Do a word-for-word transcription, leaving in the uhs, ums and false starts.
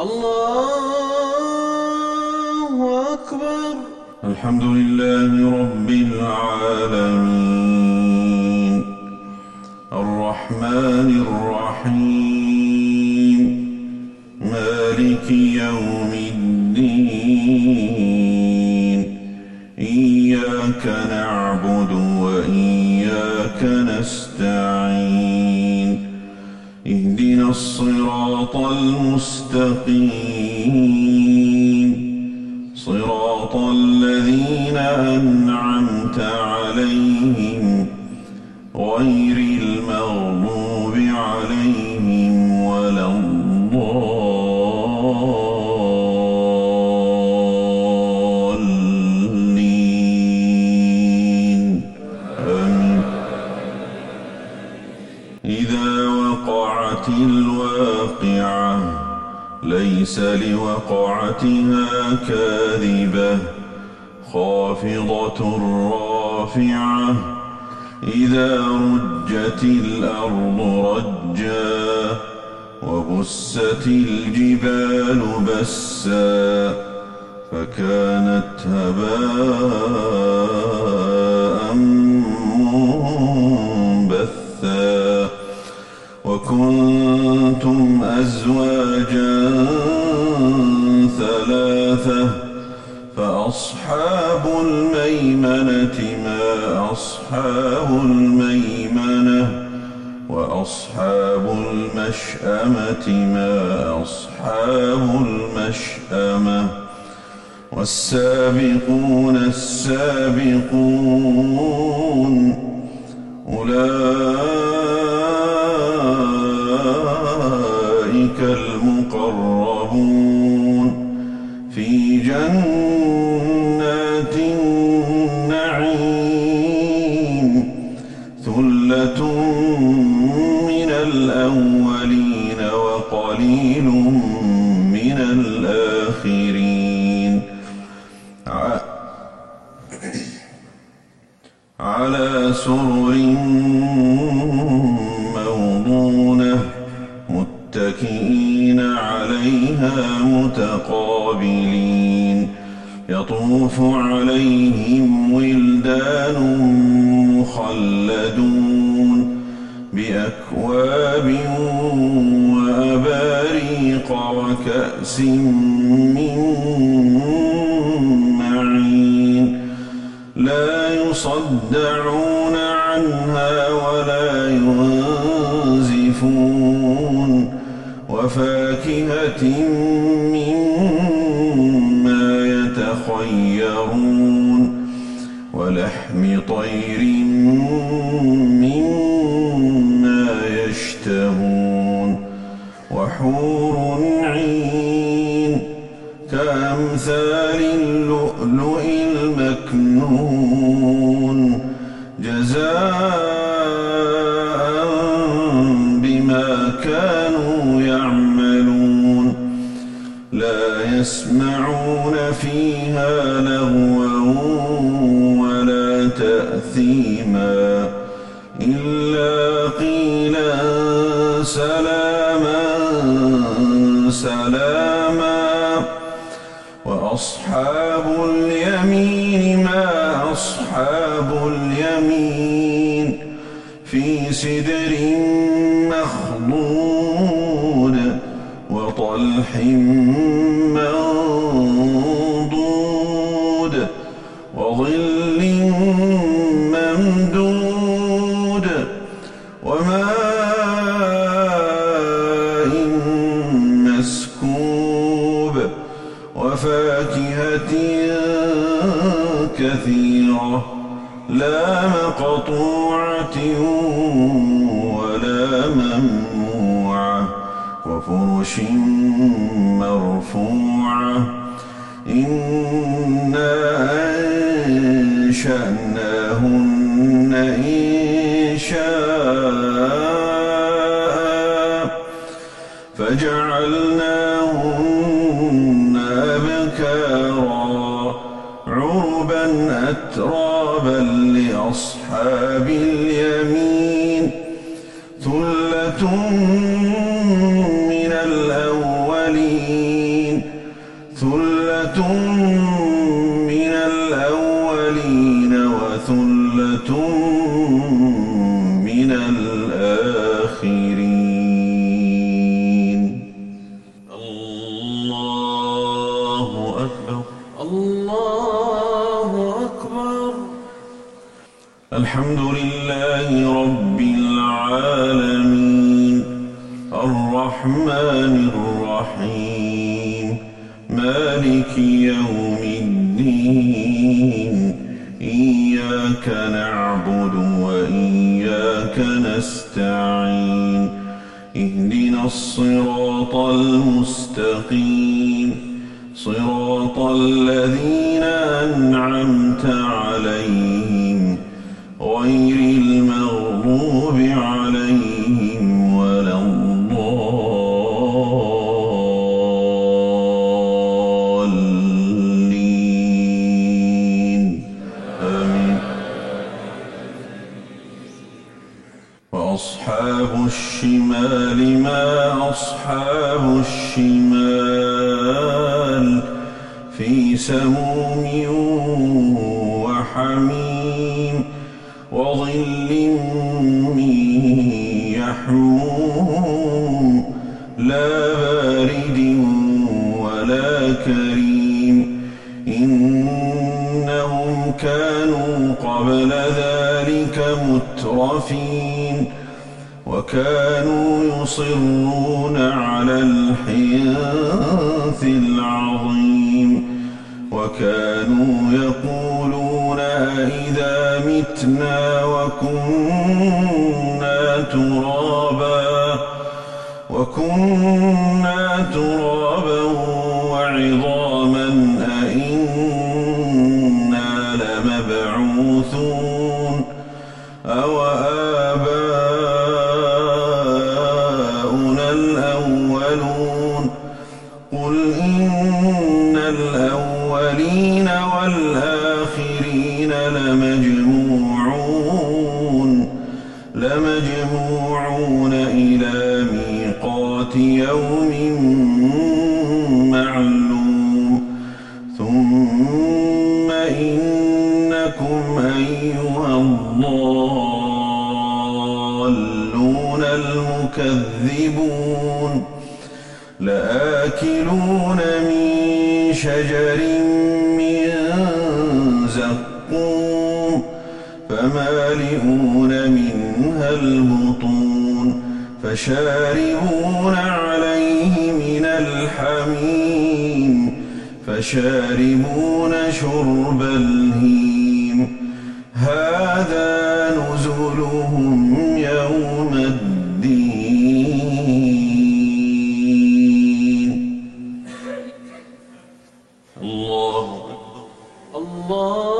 الله أكبر. الحمد لله رب العالمين الرحمن الرحيم مالك يوم الدين إياك نعبد وإياك نستعين اهدنا الصراط المستقيم صراط الذين أنعمت عليهم غير المغضوب عليهم ولا الضالين آمين. إذا وقعت الواقعة ليس لوقعتها كاذبة خافضة رافعة إذا رجت الأرض رجا وبست الجبال بسا فكانت هباء منبثا وكنتم أزواجا ثلاثة فأصحاب الميمنة ما أصحاب الميمنة وأصحاب المشأمة ما أصحاب المشأمة والسابقون السابقون أولئك المقربون في جنات النعيم ثلة من الأولين وقليل من الآخرين على سرر موضونة متكئين عليها متقابلين يطوف عليهم ولدان مخلدون بأكواب وأباريق وكأس من معين لا يصدعون عنها ولا ينزفون وفاكهة مما يتخيرون ولحم طير مما يشتهون وحور عين كأمثال اللؤلؤ المكنون جزاء بما كانوا يعملون لا يسمعون فيها لغوا ولا تأثيما إلا قيلا سلاما سلاما وأصحاب اليمين ما أصحاب اليمين في سدر مخضود وطلح منضود وظل ممدود وماء مسكوب وفاكهة كثيرة لا مقطوعة ولا ممنوعة وفرش مرفوعة إنا أنشأناهن إنشاء فجعلناهن أبكارا عربا أترابا لأصحاب اليمين ثلة من الأولين من الأولين وثلة من الآخرين. الله أكبر. الله أكبر. الحمد لله رب العالمين الرحمن الرحيم مالك يوم الدين إياك نعبد وإياك نستعين اهدنا الصراط المستقيم صراط الذين أنعمت عليهم غير المغضوب عليهم ولا الضالين آمين. وأصحاب الشمال ما أصحاب الشمال في سموم وحميم وظل من يحموم لا بارد ولا كريم إنهم كانوا قبل ذلك مترفين وكانوا يصرون على الحنث العظيم وكانوا يقولون أئذا متنا وكنا ترابا وكنا ترابا وعظاما أئنا لمبعوثون أو آباؤنا الأولون قل إن الأولين والآخرين لمجموعون لمجموعون إلى ميقات يوم معلوم ثم إنكم أيها الضالون المكذبون لآكلون من شجر من زقوم فمالئون منها البطون فشاربون عليه من الحميم فشاربون شرب الهيم هذا نزلهم يوم الدين. الله أكبر. الله